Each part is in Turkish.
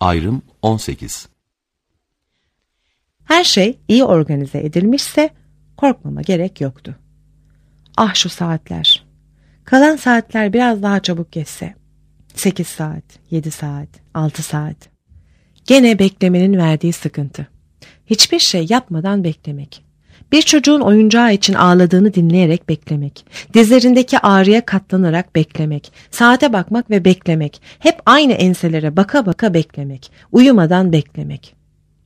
Ayrım 18. Her şey iyi organize edilmişse korkmama gerek yoktu. Ah şu saatler. Kalan saatler biraz daha çabuk geçse. 8 saat, 7 saat, 6 saat. Gene beklemenin verdiği sıkıntı. Hiçbir şey yapmadan beklemek. Bir çocuğun oyuncağı için ağladığını dinleyerek beklemek. Dizlerindeki ağrıya katlanarak beklemek. Saate bakmak ve beklemek. Hep aynı enselere baka baka beklemek. Uyumadan beklemek.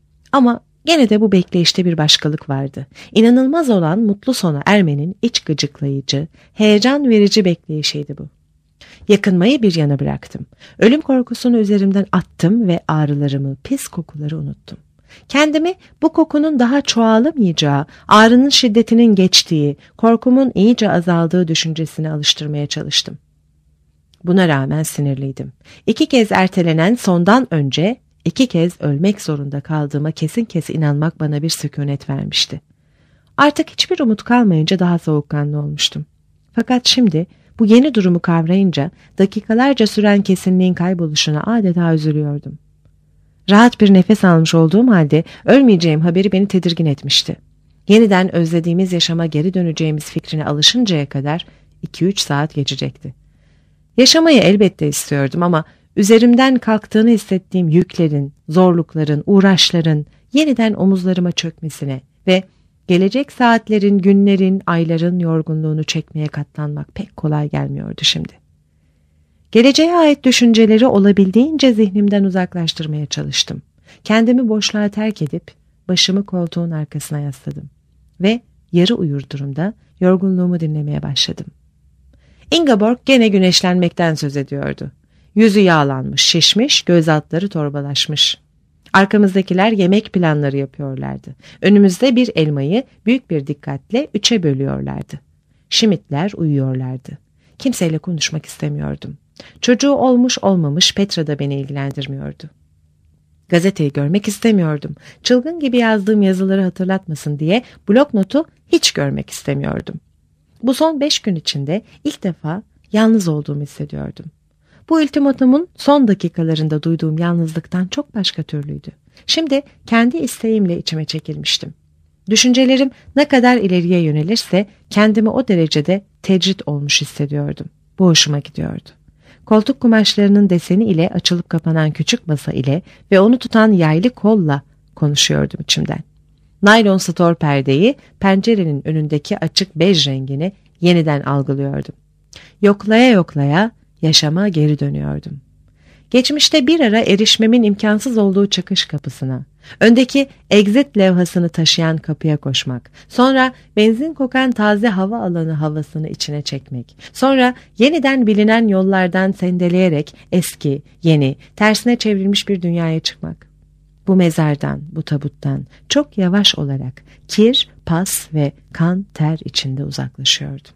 Ama gene de bu bekleyişte bir başkalık vardı. İnanılmaz olan mutlu sona ermenin iç gıcıklayıcı, heyecan verici bekleyişiydi bu. Yakınmayı bir yana bıraktım. Ölüm korkusunu üzerimden attım ve ağrılarımı, pis kokuları unuttum. Kendimi bu kokunun daha çoğalamayacağı, ağrının şiddetinin geçtiği, korkumun iyice azaldığı düşüncesine alıştırmaya çalıştım. Buna rağmen sinirliydim. 2 kez ertelenen sondan önce 2 kez ölmek zorunda kaldığıma kesin inanmak bana bir sükunet vermişti. Artık hiçbir umut kalmayınca daha soğukkanlı olmuştum. Fakat şimdi bu yeni durumu kavrayınca dakikalarca süren kesinliğin kayboluşuna adeta üzülüyordum. Rahat bir nefes almış olduğum halde ölmeyeceğim haberi beni tedirgin etmişti. Yeniden özlediğimiz yaşama geri döneceğimiz fikrine alışıncaya kadar 2-3 saat geçecekti. Yaşamayı elbette istiyordum ama üzerimden kalktığını hissettiğim yüklerin, zorlukların, uğraşların yeniden omuzlarıma çökmesine ve gelecek saatlerin, günlerin, ayların yorgunluğunu çekmeye katlanmak pek kolay gelmiyordu şimdi. Geleceğe ait düşünceleri olabildiğince zihnimden uzaklaştırmaya çalıştım. Kendimi boşluğa terk edip başımı koltuğun arkasına yasladım ve yarı uyur durumda yorgunluğumu dinlemeye başladım. Ingeborg gene güneşlenmekten söz ediyordu. Yüzü yağlanmış, şişmiş, göz altları torbalaşmış. Arkamızdakiler yemek planları yapıyorlardı. Önümüzde bir elmayı büyük bir dikkatle 3'e bölüyorlardı. Şimitler uyuyorlardı. Kimseyle konuşmak istemiyordum. Çocuğu olmuş olmamış Petra da beni ilgilendirmiyordu. Gazeteyi görmek istemiyordum. Çılgın gibi yazdığım yazıları hatırlatmasın diye bloknotu hiç görmek istemiyordum. Bu son 5 gün içinde ilk defa yalnız olduğumu hissediyordum. Bu ultimatumun son dakikalarında duyduğum yalnızlıktan çok başka türlüydü. Şimdi kendi isteğimle içime çekilmiştim. Düşüncelerim ne kadar ileriye yönelirse kendimi o derecede tecrit olmuş hissediyordum. Bu hoşuma gidiyordu. Koltuk kumaşlarının deseni ile açılıp kapanan küçük masa ile ve onu tutan yaylı kolla konuşuyordum içimden. Naylon stor perdeyi, pencerenin önündeki açık bej rengini yeniden algılıyordum. Yoklaya yoklaya yaşama geri dönüyordum. Geçmişte bir ara erişmemin imkansız olduğu çıkış kapısına, öndeki exit levhasını taşıyan kapıya koşmak, sonra benzin kokan taze hava alanı havasını içine çekmek, sonra yeniden bilinen yollardan sendeleyerek eski, yeni, tersine çevrilmiş bir dünyaya çıkmak. Bu mezardan, bu tabuttan çok yavaş olarak kir, pas ve kan ter içinde uzaklaşıyordum.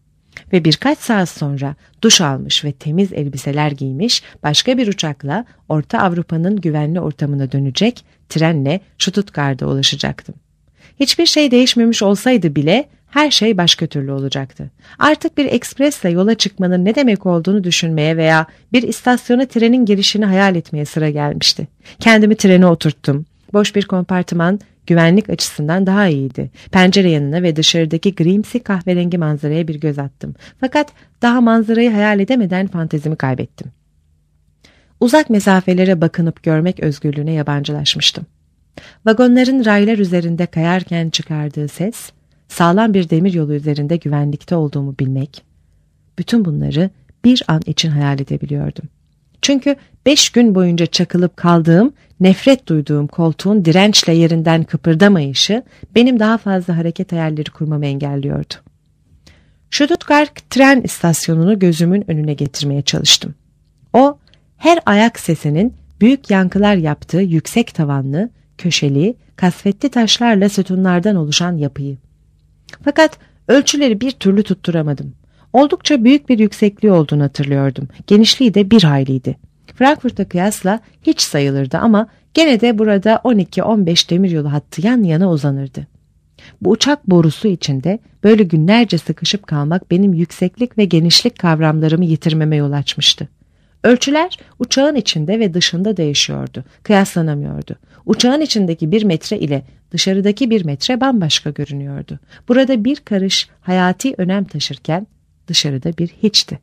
Ve birkaç saat sonra duş almış ve temiz elbiseler giymiş başka bir uçakla Orta Avrupa'nın güvenli ortamına dönecek, trenle Stuttgart'a ulaşacaktım. Hiçbir şey değişmemiş olsaydı bile her şey başka türlü olacaktı. Artık bir ekspresle yola çıkmanın ne demek olduğunu düşünmeye veya bir istasyona trenin girişini hayal etmeye sıra gelmişti. Kendimi trene oturttum. Boş bir kompartıman güvenlik açısından daha iyiydi. Pencere yanına ve dışarıdaki grimsi kahverengi manzaraya bir göz attım. Fakat daha manzarayı hayal edemeden fantezimi kaybettim. Uzak mesafelere bakınıp görmek özgürlüğüne yabancılaşmıştım. Vagonların raylar üzerinde kayarken çıkardığı ses, sağlam bir demiryolu üzerinde güvenlikte olduğumu bilmek, bütün bunları bir an için hayal edebiliyordum. Çünkü 5 gün boyunca çakılıp kaldığım, nefret duyduğum koltuğun dirençle yerinden kıpırdamayışı benim daha fazla hareket hayalleri kurmamı engelliyordu. Stuttgart tren istasyonunu gözümün önüne getirmeye çalıştım. O, her ayak sesinin büyük yankılar yaptığı yüksek tavanlı, köşeli, kasvetli taşlarla sütunlardan oluşan yapıyı. Fakat ölçüleri bir türlü tutturamadım. Oldukça büyük bir yüksekliği olduğunu hatırlıyordum. Genişliği de bir hayliydi. Frankfurt'a kıyasla hiç sayılırdı ama gene de burada 12-15 demiryolu hattı yan yana uzanırdı. Bu uçak borusu içinde böyle günlerce sıkışıp kalmak benim yükseklik ve genişlik kavramlarımı yitirmeme yol açmıştı. Ölçüler uçağın içinde ve dışında değişiyordu. Kıyaslanamıyordu. Uçağın içindeki 1 metre ile dışarıdaki 1 metre bambaşka görünüyordu. Burada bir karış hayati önem taşırken dışarıda bir hiçti.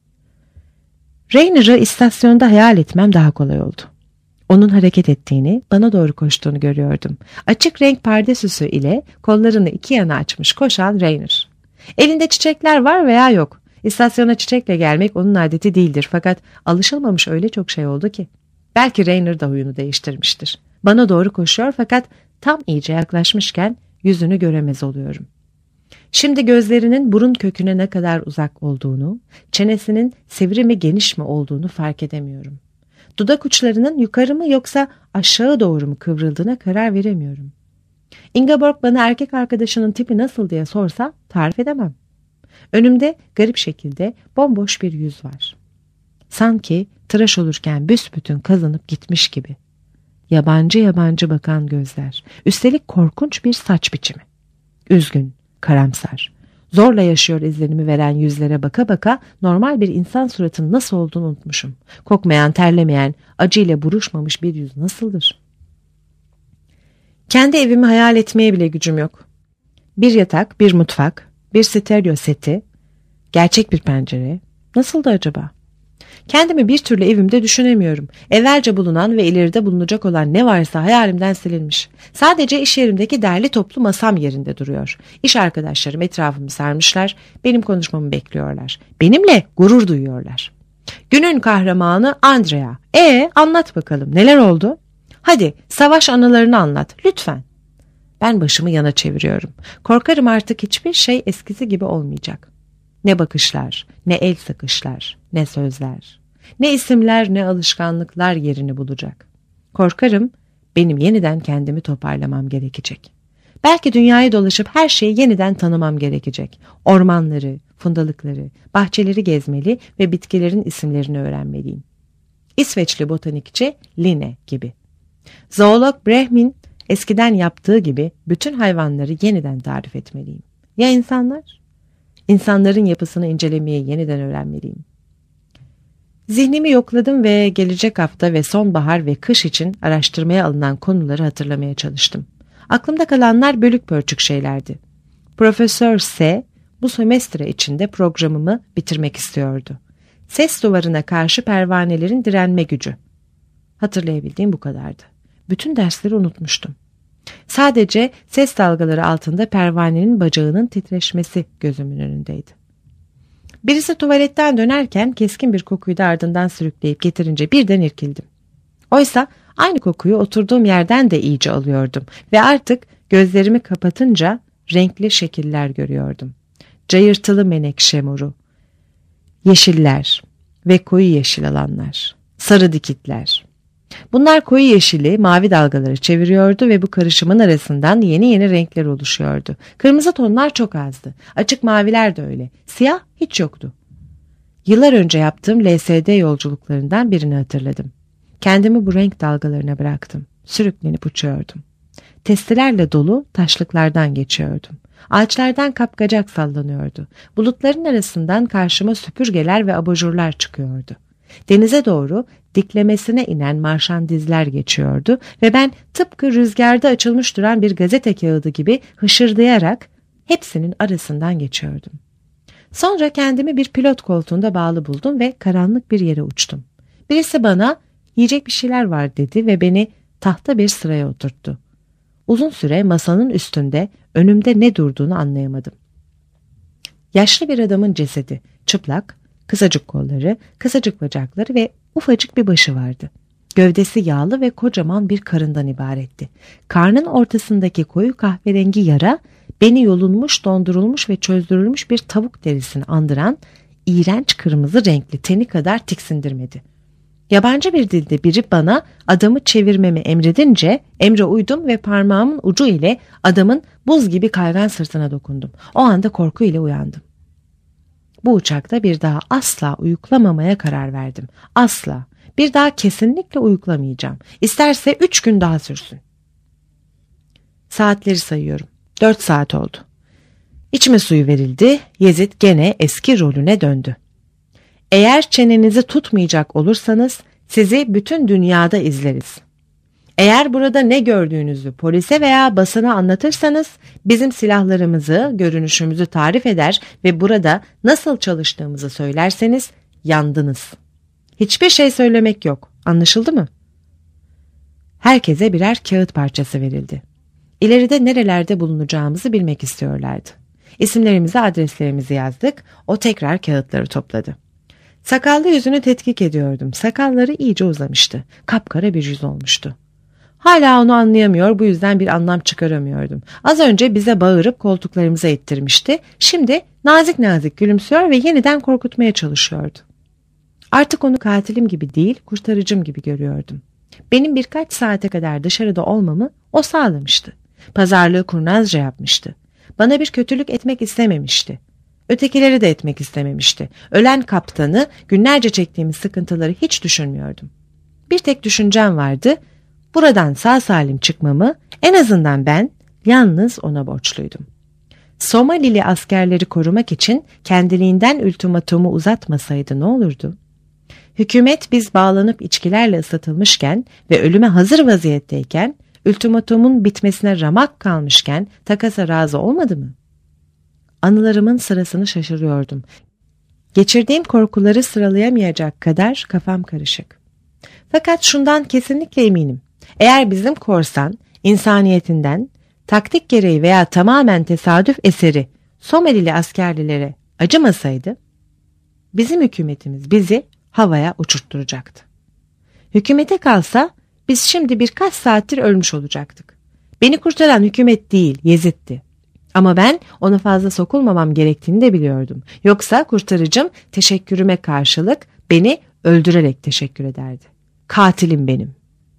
Rayner'ı istasyonda hayal etmem daha kolay oldu. Onun hareket ettiğini, bana doğru koştuğunu görüyordum. Açık renk pardesüsü ile kollarını 2 yana açmış koşan Rayner. Elinde çiçekler var veya yok. İstasyona çiçekle gelmek onun adeti değildir, fakat alışılmamış öyle çok şey oldu ki. Belki Rayner da huyunu değiştirmiştir. Bana doğru koşuyor fakat tam iyice yaklaşmışken yüzünü göremez oluyorum. Şimdi gözlerinin burun köküne ne kadar uzak olduğunu, çenesinin sivri mi geniş mi olduğunu fark edemiyorum. Dudak uçlarının yukarı mı yoksa aşağı doğru mu kıvrıldığına karar veremiyorum. Ingeborg bana erkek arkadaşının tipi nasıl diye sorsa tarif edemem. Önümde garip şekilde bomboş bir yüz var. Sanki tıraş olurken büsbütün kazanıp gitmiş gibi. Yabancı yabancı bakan gözler. Üstelik korkunç bir saç biçimi. Üzgün, karamsar. Zorla yaşıyor izlenimi veren yüzlere baka baka normal bir insan suratının nasıl olduğunu unutmuşum. Kokmayan, terlemeyen, acıyla buruşmamış bir yüz nasıldır? Kendi evimi hayal etmeye bile gücüm yok. Bir yatak, bir mutfak, bir stereo seti, gerçek bir pencere. Nasıldı acaba? Kendimi bir türlü evimde düşünemiyorum. Evvelce bulunan ve ileride bulunacak olan ne varsa hayalimden silinmiş. Sadece iş yerimdeki derli toplu masam yerinde duruyor. İş arkadaşlarım etrafımı sarmışlar, benim konuşmamı bekliyorlar. Benimle gurur duyuyorlar. Günün kahramanı Andrea. Anlat bakalım, neler oldu? Hadi savaş anılarını anlat lütfen. Ben başımı yana çeviriyorum. Korkarım artık hiçbir şey eskisi gibi olmayacak. Ne bakışlar, ne el sıkışlar, ne sözler, ne isimler, ne alışkanlıklar yerini bulacak. Korkarım benim yeniden kendimi toparlamam gerekecek. Belki dünyayı dolaşıp her şeyi yeniden tanımam gerekecek. Ormanları, fundalıkları, bahçeleri gezmeli ve bitkilerin isimlerini öğrenmeliyim. İsveçli botanikçi Linne gibi. Zoolog Brehmin eskiden yaptığı gibi bütün hayvanları yeniden tarif etmeliyim. Ya insanlar? İnsanların yapısını incelemeyi yeniden öğrenmeliyim. Zihnimi yokladım ve gelecek hafta ve sonbahar ve kış için araştırmaya alınan konuları hatırlamaya çalıştım. Aklımda kalanlar bölük pörçük şeylerdi. Profesör S. bu semestre içinde programımı bitirmek istiyordu. Ses duvarına karşı pervanelerin direnme gücü. Hatırlayabildiğim bu kadardı. Bütün dersleri unutmuştum. Sadece ses dalgaları altında pervanenin bacağının titreşmesi gözümün önündeydi. Birisi tuvaletten dönerken keskin bir kokuyu da ardından sürükleyip getirince birden irkildim. Oysa aynı kokuyu oturduğum yerden de iyice alıyordum ve artık gözlerimi kapatınca renkli şekiller görüyordum. Cayırtılı menekşe moru, yeşiller ve koyu yeşil alanlar, sarı dikitler. Bunlar koyu yeşili, mavi dalgaları çeviriyordu ve bu karışımın arasından yeni yeni renkler oluşuyordu. Kırmızı tonlar çok azdı. Açık maviler de öyle. Siyah hiç yoktu. Yıllar önce yaptığım LSD yolculuklarından birini hatırladım. Kendimi bu renk dalgalarına bıraktım. Sürüklenip uçuyordum. Testilerle dolu taşlıklardan geçiyordum. Ağaçlardan kapkacak sallanıyordu. Bulutların arasından karşıma süpürgeler ve abajurlar çıkıyordu. Denize doğru diklemesine inen marşandizler geçiyordu ve ben tıpkı rüzgarda açılmış duran bir gazete kağıdı gibi hışırdayarak hepsinin arasından geçiyordum. Sonra kendimi bir pilot koltuğunda bağlı buldum ve karanlık bir yere uçtum. Birisi bana yiyecek bir şeyler var dedi ve beni tahta bir sıraya oturttu. Uzun süre masanın üstünde önümde ne durduğunu anlayamadım. Yaşlı bir adamın cesedi, çıplak, kısacık kolları, kısacık bacakları ve ufacık bir başı vardı. Gövdesi yağlı ve kocaman bir karından ibaretti. Karnın ortasındaki koyu kahverengi yara beni yolunmuş, dondurulmuş ve çözdürülmüş bir tavuk derisini andıran iğrenç kırmızı renkli teni kadar tiksindirmedi. Yabancı bir dilde biri bana adamı çevirmemi emredince emre uydum ve parmağımın ucu ile adamın buz gibi kaygan sırtına dokundum. O anda korku ile uyandım. Bu uçakta bir daha asla uyuklamamaya karar verdim. Asla. Bir daha kesinlikle uyuklamayacağım. İsterse 3 gün daha sürsün. Saatleri sayıyorum. 4 saat oldu. İçime suyu verildi. Yezid gene eski rolüne döndü. Eğer çenenizi tutmayacak olursanız sizi bütün dünyada izleriz. Eğer burada ne gördüğünüzü polise veya basına anlatırsanız bizim silahlarımızı, görünüşümüzü tarif eder ve burada nasıl çalıştığımızı söylerseniz yandınız. Hiçbir şey söylemek yok. Anlaşıldı mı? Herkese birer kağıt parçası verildi. İleride nerelerde bulunacağımızı bilmek istiyorlardı. İsimlerimizi, adreslerimizi yazdık. O tekrar kağıtları topladı. Sakallı yüzünü tetkik ediyordum. Sakalları iyice uzamıştı. Kapkara bir yüz olmuştu. Hala onu anlayamıyor, bu yüzden bir anlam çıkaramıyordum. Az önce bize bağırıp koltuklarımıza ittirmişti. Şimdi nazik nazik gülümsüyor ve yeniden korkutmaya çalışıyordu. Artık onu katilim gibi değil, kurtarıcım gibi görüyordum. Benim birkaç saate kadar dışarıda olmamı o sağlamıştı. Pazarlığı kurnazca yapmıştı. Bana bir kötülük etmek istememişti. Ötekileri de etmek istememişti. Ölen kaptanı, günlerce çektiğimiz sıkıntıları hiç düşünmüyordum. Bir tek düşüncem vardı. Buradan sağ salim çıkmamı en azından ben yalnız ona borçluydum. Somalili askerleri korumak için kendiliğinden ultimatomu uzatmasaydı ne olurdu? Hükümet biz bağlanıp içkilerle ısıtılmışken ve ölüme hazır vaziyetteyken, ultimatomun bitmesine ramak kalmışken takasa razı olmadı mı? Anılarımın sırasını şaşırıyordum. Geçirdiğim korkuları sıralayamayacak kadar kafam karışık. Fakat şundan kesinlikle eminim. Eğer bizim korsan, insaniyetinden, taktik gereği veya tamamen tesadüf eseri Somalili askerlilere acımasaydı, bizim hükümetimiz bizi havaya uçurtturacaktı. Hükümete kalsa biz şimdi birkaç saattir ölmüş olacaktık. Beni kurtaran hükümet değil, Yezid'ti. Ama ben ona fazla sokulmamam gerektiğini de biliyordum. Yoksa kurtarıcım teşekkürüme karşılık beni öldürerek teşekkür ederdi. Katilim benim.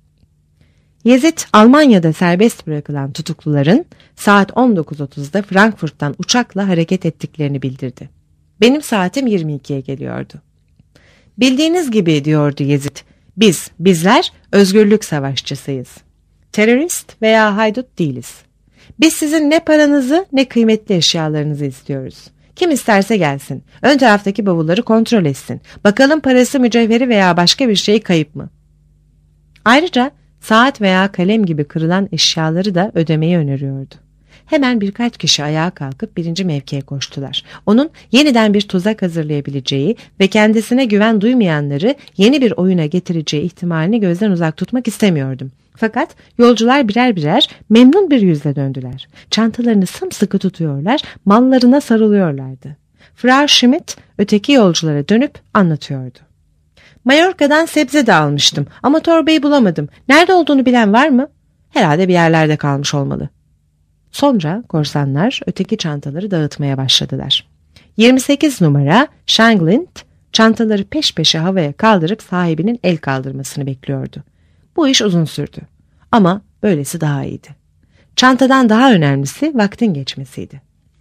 Yezid, Almanya'da serbest bırakılan tutukluların saat 19.30'da Frankfurt'tan uçakla hareket ettiklerini bildirdi. Benim saatim 22'ye geliyordu. Bildiğiniz gibi diyordu Yezid, bizler özgürlük savaşçısıyız. Terörist veya haydut değiliz. Biz sizin ne paranızı ne kıymetli eşyalarınızı istiyoruz. Kim isterse gelsin. Ön taraftaki bavulları kontrol etsin. Bakalım parası, mücevheri veya başka bir şey kayıp mı? Ayrıca saat veya kalem gibi kırılan eşyaları da ödemeyi öneriyordu. Hemen birkaç kişi ayağa kalkıp birinci mevkiye koştular. Onun yeniden bir tuzak hazırlayabileceği ve kendisine güven duymayanları yeni bir oyuna getireceği ihtimalini gözden uzak tutmak istemiyordum. Fakat yolcular birer birer memnun bir yüzle döndüler. Çantalarını sımsıkı tutuyorlar, mallarına sarılıyorlardı. Frau Schmidt öteki yolculara dönüp anlatıyordu. Mallorca'dan sebze de almıştım ama torbayı bulamadım. Nerede olduğunu bilen var mı? Herhalde bir yerlerde kalmış olmalı. Sonra korsanlar öteki çantaları dağıtmaya başladılar. 28 numara Shanglind çantaları peş peşe havaya kaldırıp sahibinin el kaldırmasını bekliyordu. Bu iş uzun sürdü ama böylesi daha iyiydi. Çantadan daha önemlisi vaktin geçmesiydi.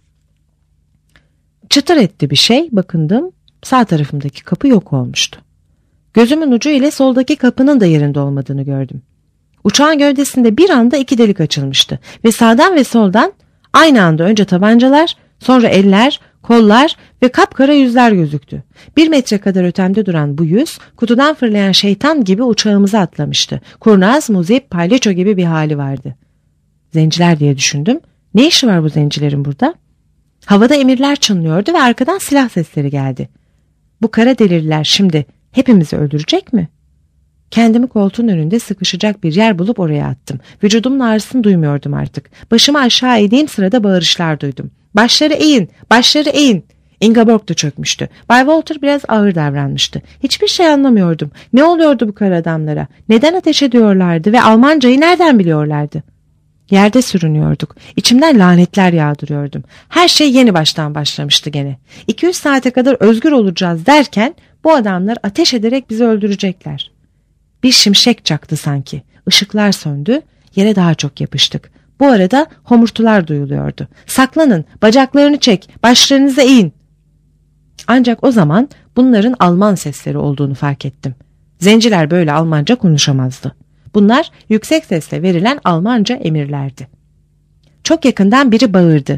Çıtır etti bir şey, bakındım, sağ tarafımdaki kapı yok olmuştu. Gözümün ucu ile soldaki kapının da yerinde olmadığını gördüm. Uçağın gövdesinde bir anda iki delik açılmıştı ve sağdan ve soldan aynı anda önce tabancalar, sonra eller, kollar ve kapkara yüzler gözüktü. 1 metre kadar ötemde duran bu yüz, kutudan fırlayan şeytan gibi uçağımıza atlamıştı. Kurnaz, muzip, palyaço gibi bir hali vardı. Zenciler diye düşündüm. Ne işi var bu zencilerin burada? Havada emirler çınlıyordu ve arkadan silah sesleri geldi. Bu kara delirler şimdi hepimizi öldürecek mi? Kendimi koltuğun önünde sıkışacak bir yer bulup oraya attım. Vücudumun ağrısını duymuyordum artık. Başımı aşağı eğdiğim sırada bağırışlar duydum. Başları eğin, başları eğin. Ingeborg da çökmüştü. Bay Walter biraz ağır davranmıştı. Hiçbir şey anlamıyordum. Ne oluyordu bu kara adamlara? Neden ateş ediyorlardı ve Almancayı nereden biliyorlardı? Yerde sürünüyorduk. İçimden lanetler yağdırıyordum. Her şey yeni baştan başlamıştı gene. 200 saate kadar özgür olacağız derken bu adamlar ateş ederek bizi öldürecekler. Bir şimşek çaktı sanki. Işıklar söndü. Yere daha çok yapıştık. Bu arada homurtular duyuluyordu. Saklanın, bacaklarını çek, başlarınızı eğin. Ancak o zaman bunların Alman sesleri olduğunu fark ettim. Zenciler böyle Almanca konuşamazdı. Bunlar yüksek sesle verilen Almanca emirlerdi. Çok yakından biri bağırdı.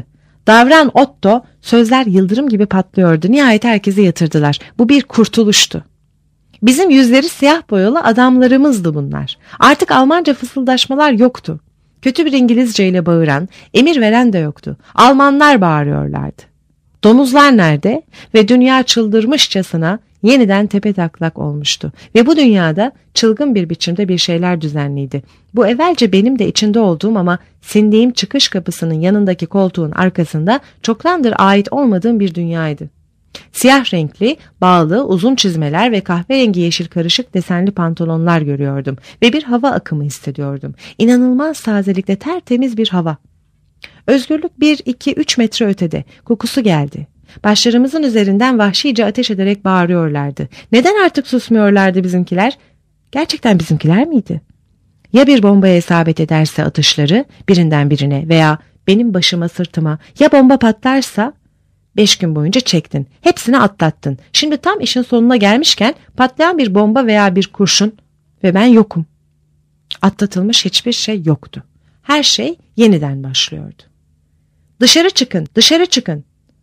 Davran Otto, sözler yıldırım gibi patlıyordu. Nihayet herkesi yatırdılar. Bu bir kurtuluştu. Bizim yüzleri siyah boyalı adamlarımızdı bunlar. Artık Almanca fısıldaşmalar yoktu. Kötü bir İngilizce ile bağıran, emir veren de yoktu. Almanlar bağırıyorlardı. Domuzlar nerede? Ve dünya çıldırmışçasına yeniden tepetaklak olmuştu. Ve bu dünyada çılgın bir biçimde bir şeyler düzenliydi. Bu evvelce benim de içinde olduğum ama sindiğim çıkış kapısının yanındaki koltuğun arkasında çoktandır ait olmadığım bir dünyaydı. Siyah renkli, bağlı, uzun çizmeler ve kahverengi yeşil karışık desenli pantolonlar görüyordum ve bir hava akımı hissediyordum. İnanılmaz tazelikte tertemiz bir hava. Özgürlük 1-2-3 metre ötede. Kokusu geldi. Başlarımızın üzerinden vahşice ateş ederek bağırıyorlardı. Neden artık susmuyorlardı bizimkiler? Gerçekten bizimkiler miydi? Ya bir bombaya isabet ederse atışları birinden birine veya benim başıma sırtıma, ya bomba patlarsa? 5 gün boyunca çektin. Hepsini atlattın. Şimdi tam işin sonuna gelmişken patlayan bir bomba veya bir kurşun ve ben yokum. Atlatılmış hiçbir şey yoktu. Her şey yeniden başlıyordu. Dışarı çıkın, dışarı çıkın.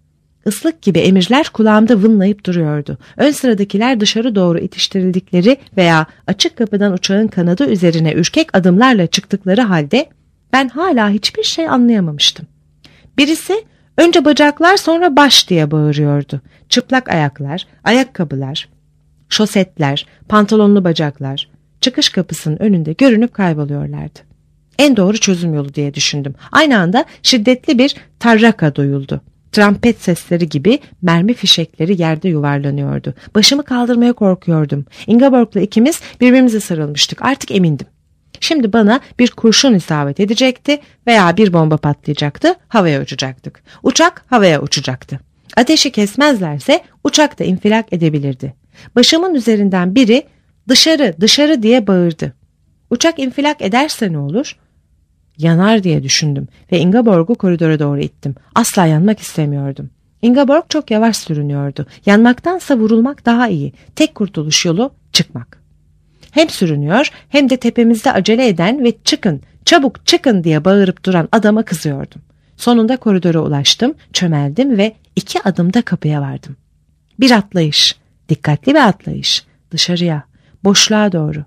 Islık gibi emirler kulağımda vınlayıp duruyordu. Ön sıradakiler dışarı doğru itiştirildikleri veya açık kapıdan uçağın kanadı üzerine ürkek adımlarla çıktıkları halde ben hala hiçbir şey anlayamamıştım. Birisi önce bacaklar sonra baş diye bağırıyordu. Çıplak ayaklar, ayakkabılar, şosetler, pantolonlu bacaklar çıkış kapısının önünde görünüp kayboluyorlardı. En doğru çözüm yolu diye düşündüm. Aynı anda şiddetli bir tarraka duyuldu. Trompet sesleri gibi mermi fişekleri yerde yuvarlanıyordu. Başımı kaldırmaya korkuyordum. Ingeborg'la ikimiz birbirimize sarılmıştık. Artık emindim. Şimdi bana bir kurşun isabet edecekti veya bir bomba patlayacaktı, havaya uçacaktık. Uçak havaya uçacaktı. Ateşi kesmezlerse uçak da infilak edebilirdi. Başımın üzerinden biri dışarı, dışarı diye bağırdı. Uçak infilak ederse ne olur? Yanar diye düşündüm ve Ingeborg'u koridora doğru ittim. Asla yanmak istemiyordum. Ingeborg çok yavaş sürünüyordu. Yanmaktansa vurulmak daha iyi. Tek kurtuluş yolu çıkmak. Hem sürünüyor hem de tepemizde acele eden ve çıkın, çabuk çıkın diye bağırıp duran adama kızıyordum. Sonunda koridora ulaştım, çömeldim ve 2 adımda kapıya vardım. Bir atlayış, dikkatli bir atlayış, dışarıya, boşluğa doğru.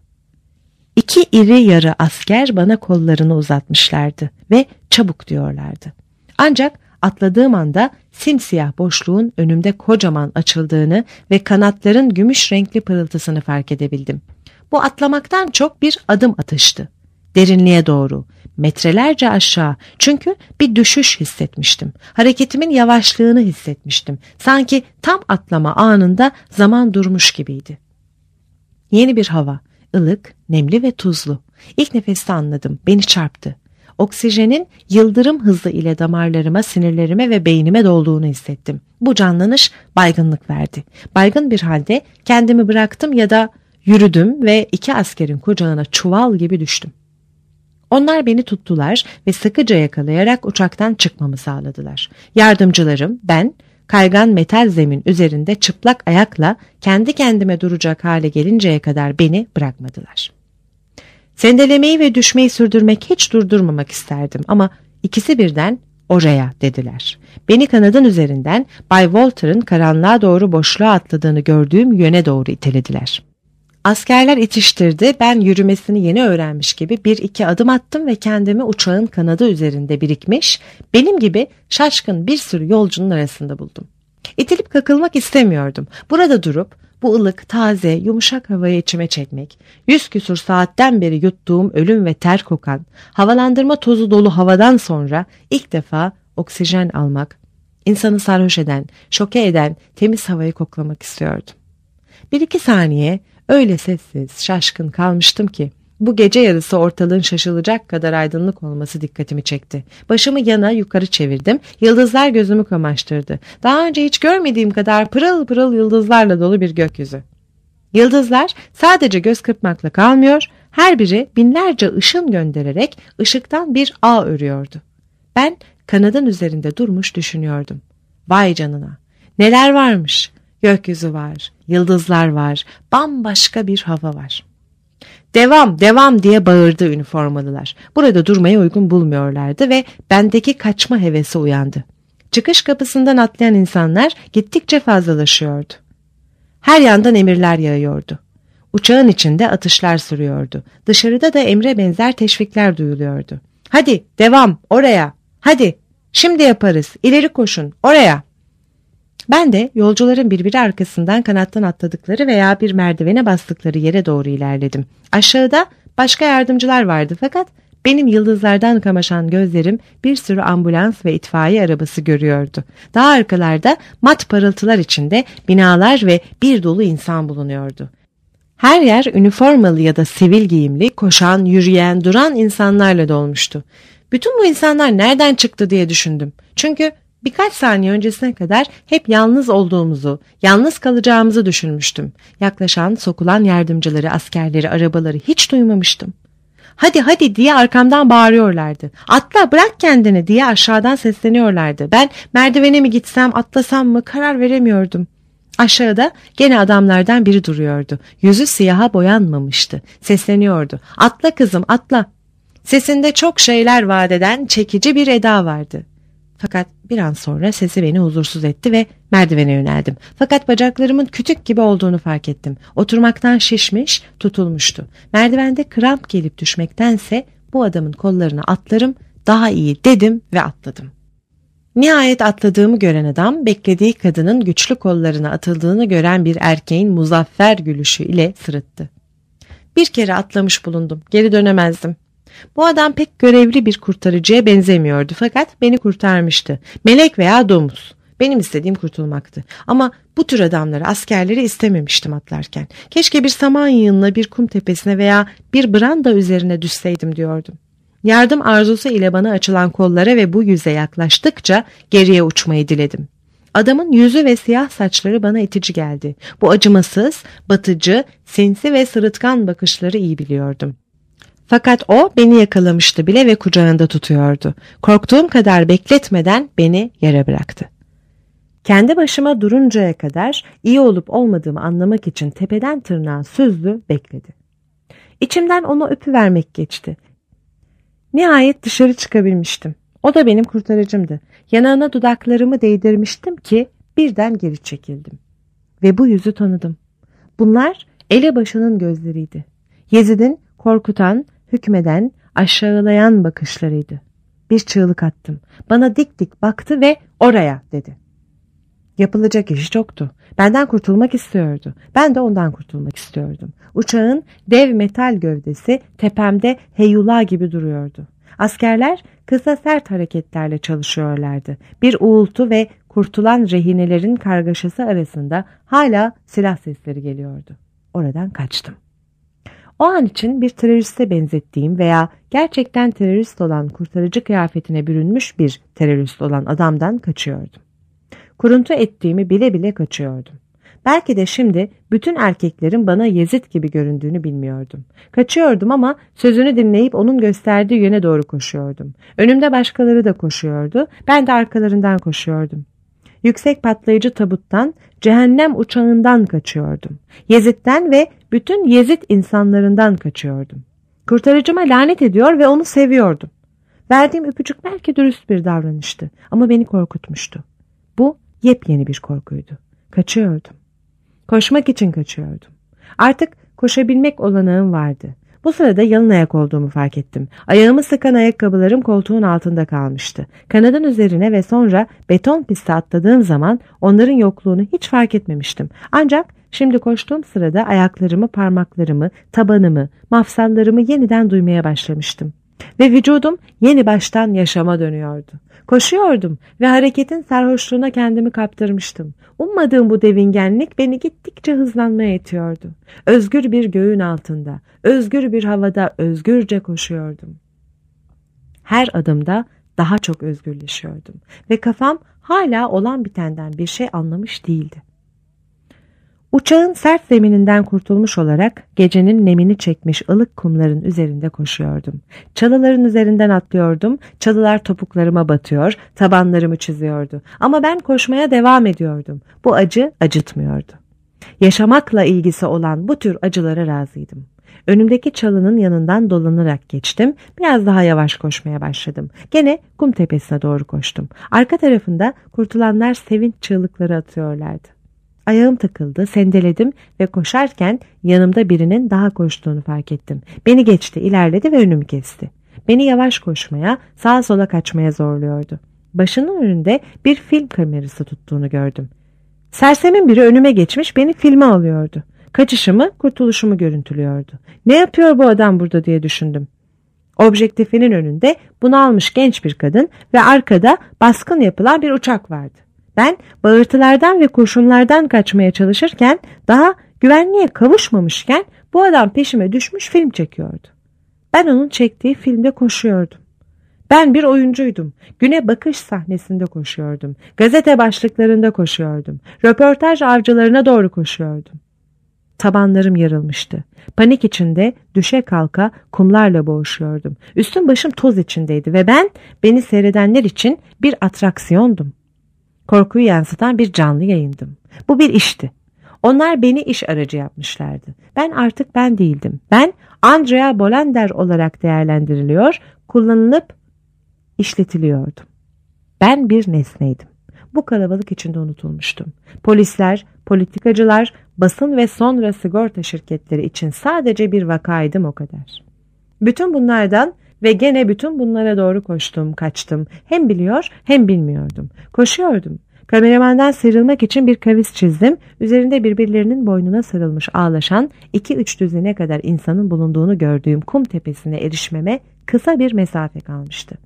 2 iri yarı asker bana kollarını uzatmışlardı ve çabuk diyorlardı. Ancak atladığım anda simsiyah boşluğun önümde kocaman açıldığını ve kanatların gümüş renkli pırıltısını fark edebildim. Bu atlamaktan çok bir adım atıştı. Derinliğe doğru, metrelerce aşağı, çünkü bir düşüş hissetmiştim. Hareketimin yavaşlığını hissetmiştim. Sanki tam atlama anında zaman durmuş gibiydi. Yeni bir hava, ılık, nemli ve tuzlu. İlk nefeste anladım, beni çarptı. Oksijenin yıldırım hızı ile damarlarıma, sinirlerime ve beynime dolduğunu hissettim. Bu canlanış baygınlık verdi. Baygın bir halde kendimi bıraktım ya da yürüdüm ve 2 askerin kucağına çuval gibi düştüm. Onlar beni tuttular ve sıkıca yakalayarak uçaktan çıkmamı sağladılar. Yardımcılarım, ben, kaygan metal zemin üzerinde çıplak ayakla kendi kendime duracak hale gelinceye kadar beni bırakmadılar. Sendelemeyi ve düşmeyi sürdürmek hiç durdurmamak isterdim ama ikisi birden oraya dediler. Beni kanadın üzerinden Bay Walter'ın karanlığa doğru boşluğa atladığını gördüğüm yöne doğru itelediler. Askerler itiştirdi, ben yürümesini yeni öğrenmiş gibi 1-2 adım attım ve kendimi uçağın kanadı üzerinde birikmiş, benim gibi şaşkın bir sürü yolcunun arasında buldum. İtilip kakılmak istemiyordum. Burada durup bu ılık, taze, yumuşak havayı içime çekmek, 100 küsur saatten beri yuttuğum ölüm ve ter kokan, havalandırma tozu dolu havadan sonra ilk defa oksijen almak, insanı sarhoş eden, şoke eden temiz havayı koklamak istiyordum. 1-2 saniye öyle sessiz, şaşkın kalmıştım ki bu gece yarısı ortalığın şaşılacak kadar aydınlık olması dikkatimi çekti. Başımı yana yukarı çevirdim. Yıldızlar gözümü kamaştırdı. Daha önce hiç görmediğim kadar pırıl pırıl yıldızlarla dolu bir gökyüzü. Yıldızlar sadece göz kırpmakla kalmıyor, her biri binlerce ışın göndererek ışıktan bir ağ örüyordu. Ben kanadın üzerinde durmuş düşünüyordum. Vay canına! Neler varmış! Gökyüzü var, yıldızlar var, bambaşka bir hava var. Devam, devam diye bağırdı üniformalılar. Burada durmaya uygun bulmuyorlardı ve bendeki kaçma hevesi uyandı. Çıkış kapısından atlayan insanlar gittikçe fazlalaşıyordu. Her yandan emirler yağıyordu. Uçağın içinde atışlar sürüyordu. Dışarıda da emre benzer teşvikler duyuluyordu. "Hadi devam, oraya. Hadi, şimdi yaparız. İleri koşun, oraya." Ben de yolcuların birbiri arkasından kanattan atladıkları veya bir merdivene bastıkları yere doğru ilerledim. Aşağıda başka yardımcılar vardı fakat benim yıldızlardan kamaşan gözlerim bir sürü ambulans ve itfaiye arabası görüyordu. Daha arkalarda mat parıltılar içinde binalar ve bir dolu insan bulunuyordu. Her yer üniformalı ya da sivil giyimli, koşan, yürüyen, duran insanlarla dolmuştu. Bütün bu insanlar nereden çıktı diye düşündüm. Çünkü birkaç saniye öncesine kadar hep yalnız olduğumuzu, yalnız kalacağımızı düşünmüştüm. Yaklaşan, sokulan yardımcıları, askerleri, arabaları hiç duymamıştım. "Hadi hadi" diye arkamdan bağırıyorlardı. "Atla, bırak kendini" diye aşağıdan sesleniyorlardı. Ben merdivene mi gitsem, atlasam mı karar veremiyordum. Aşağıda gene adamlardan biri duruyordu. Yüzü siyaha boyanmamıştı. Sesleniyordu. "Atla kızım, atla." Sesinde çok şeyler vaat eden çekici bir eda vardı. Fakat bir an sonra sesi beni huzursuz etti ve merdivene yöneldim. Fakat bacaklarımın kütük gibi olduğunu fark ettim. Oturmaktan şişmiş, tutulmuştu. Merdivende kramp gelip düşmektense bu adamın kollarına atlarım daha iyi dedim ve atladım. Nihayet atladığımı gören adam, beklediği kadının güçlü kollarına atıldığını gören bir erkeğin muzaffer gülüşü ile sırıttı. Bir kere atlamış bulundum. Geri dönemezdim. Bu adam pek görevli bir kurtarıcıya benzemiyordu fakat beni kurtarmıştı. Melek veya domuz. Benim istediğim kurtulmaktı. Ama bu tür adamları, askerleri istememiştim atlarken. Keşke bir saman yığınına, bir kum tepesine veya bir branda üzerine düşseydim diyordum. Yardım arzusu ile bana açılan kollara ve bu yüze yaklaştıkça geriye uçmayı diledim. Adamın yüzü ve siyah saçları bana itici geldi. Bu acımasız, batıcı, sinsi ve sırıtkan bakışları iyi biliyordum. Fakat o beni yakalamıştı bile ve kucağında tutuyordu. Korktuğum kadar bekletmeden beni yere bıraktı. Kendi başıma duruncaya kadar iyi olup olmadığımı anlamak için tepeden tırnağa süzdü, bekledi. İçimden onu öpüvermek geçti. Nihayet dışarı çıkabilmiştim. O da benim kurtarıcımdı. Yanağına dudaklarımı değdirmiştim ki birden geri çekildim. Ve bu yüzü tanıdım. Bunlar elebaşının gözleriydi. Yezid'in korkutan, hükmeden, aşağılayan bakışlarıydı. Bir çığlık attım. Bana dik dik baktı ve "Oraya" dedi. Yapılacak iş çoktu. Benden kurtulmak istiyordu. Ben de ondan kurtulmak istiyordum. Uçağın dev metal gövdesi tepemde heyula gibi duruyordu. Askerler kısa sert hareketlerle çalışıyorlardı. Bir uğultu ve kurtulan rehinelerin kargaşası arasında hala silah sesleri geliyordu. Oradan kaçtım. O an için bir teröriste benzettiğim veya gerçekten terörist olan, kurtarıcı kıyafetine bürünmüş bir terörist olan adamdan kaçıyordum. Kuruntu ettiğimi bile bile kaçıyordum. Belki de şimdi bütün erkeklerin bana Yezid gibi göründüğünü bilmiyordum. Kaçıyordum ama sözünü dinleyip onun gösterdiği yöne doğru koşuyordum. Önümde başkaları da koşuyordu, ben de arkalarından koşuyordum. Yüksek patlayıcı tabuttan, cehennem uçağından kaçıyordum. Yezid'den ve bütün Yezid insanlarından kaçıyordum. Kurtarıcıma lanet ediyor ve onu seviyordum. Verdiğim öpücük belki dürüst bir davranıştı ama beni korkutmuştu. Bu yepyeni bir korkuydu. Kaçıyordum. Koşmak için kaçıyordum. Artık koşabilmek olanağım vardı. Bu sırada yalın ayak olduğumu fark ettim. Ayağımı sıkan ayakkabılarım koltuğun altında kalmıştı. Kanadın üzerine ve sonra beton piste atladığım zaman onların yokluğunu hiç fark etmemiştim. Ancak şimdi koştuğum sırada ayaklarımı, parmaklarımı, tabanımı, mafsallarımı yeniden duymaya başlamıştım. Ve vücudum yeni baştan yaşama dönüyordu. Koşuyordum ve hareketin sarhoşluğuna kendimi kaptırmıştım. Ummadığım bu devingenlik beni gittikçe hızlanmaya itiyordu. Özgür bir göğün altında, özgür bir havada özgürce koşuyordum. Her adımda daha çok özgürleşiyordum ve kafam hala olan bitenden bir şey anlamış değildi. Uçağın sert zemininden kurtulmuş olarak gecenin nemini çekmiş ılık kumların üzerinde koşuyordum. Çalıların üzerinden atlıyordum, çalılar topuklarıma batıyor, tabanlarımı çiziyordu. Ama ben koşmaya devam ediyordum. Bu acı acıtmıyordu. Yaşamakla ilgisi olan bu tür acılara razıydım. Önümdeki çalının yanından dolanarak geçtim. Biraz daha yavaş koşmaya başladım. Gene kum tepesine doğru koştum. Arka tarafında kurtulanlar sevinç çığlıkları atıyorlardı. Ayağım takıldı, sendeledim ve koşarken yanımda birinin daha koştuğunu fark ettim. Beni geçti, ilerledi ve önümü kesti. Beni yavaş koşmaya, sağa sola kaçmaya zorluyordu. Başının önünde bir film kamerası tuttuğunu gördüm. Sersemin biri önüme geçmiş, beni filme alıyordu. Kaçışımı, kurtuluşumu görüntülüyordu. Ne yapıyor bu adam burada diye düşündüm. Objektifinin önünde bunalmış genç bir kadın ve arkada baskın yapılan bir uçak vardı. Ben bağırtılardan ve kurşunlardan kaçmaya çalışırken, daha güvenliğe kavuşmamışken bu adam peşime düşmüş film çekiyordu. Ben onun çektiği filmde koşuyordum. Ben bir oyuncuydum. Güne bakış sahnesinde koşuyordum. Gazete başlıklarında koşuyordum. Röportaj avcılarına doğru koşuyordum. Tabanlarım yarılmıştı. Panik içinde düşe kalka kumlarla boğuşuyordum. Üstüm başım toz içindeydi ve ben beni seyredenler için bir atraksiyondum. Korkuyu yansıtan bir canlı yayındım. Bu bir işti. Onlar beni iş aracı yapmışlardı. Ben artık ben değildim. Ben Andrea Bolender olarak değerlendiriliyor, kullanılıp işletiliyordum. Ben bir nesneydim. Bu kalabalık içinde unutulmuştum. Polisler, politikacılar, basın ve sonra sigorta şirketleri için sadece bir vakaydım, o kadar. Bütün bunlardan ve gene bütün bunlara doğru koştum, kaçtım. Hem biliyor hem bilmiyordum. Koşuyordum. Kameramandan sıyrılmak için bir kavis çizdim. Üzerinde birbirlerinin boynuna sarılmış ağlaşan 2-3 düzine kadar insanın bulunduğunu gördüğüm kum tepesine erişmeme kısa bir mesafe kalmıştı.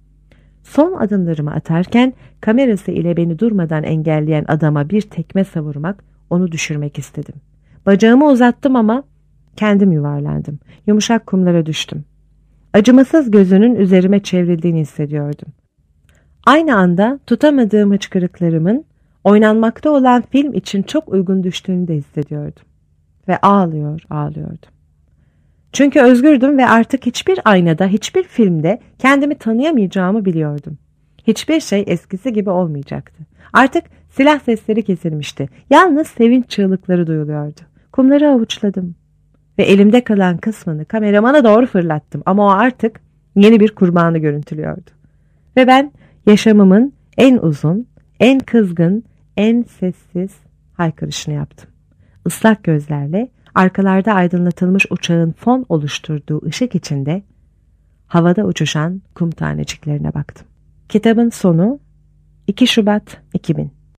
Son adımlarımı atarken kamerası ile beni durmadan engelleyen adama bir tekme savurmak, onu düşürmek istedim. Bacağımı uzattım ama kendim yuvarlandım. Yumuşak kumlara düştüm. Acımasız gözünün üzerime çevrildiğini hissediyordum. Aynı anda tutamadığım hıçkırıklarımın oynanmakta olan film için çok uygun düştüğünü de hissediyordum. Ve ağlıyordum. Çünkü özgürdüm ve artık hiçbir aynada, hiçbir filmde kendimi tanıyamayacağımı biliyordum. Hiçbir şey eskisi gibi olmayacaktı. Artık silah sesleri kesilmişti. Yalnız sevinç çığlıkları duyuluyordu. Kumları avuçladım ve elimde kalan kısmını kameramana doğru fırlattım. Ama o artık yeni bir kurbanı görüntülüyordu. Ve ben yaşamımın en uzun, en kızgın, en sessiz haykırışını yaptım. Islak gözlerle arkalarda aydınlatılmış uçağın fon oluşturduğu ışık içinde havada uçuşan kum taneciklerine baktım. Kitabın sonu 2 Şubat 2000.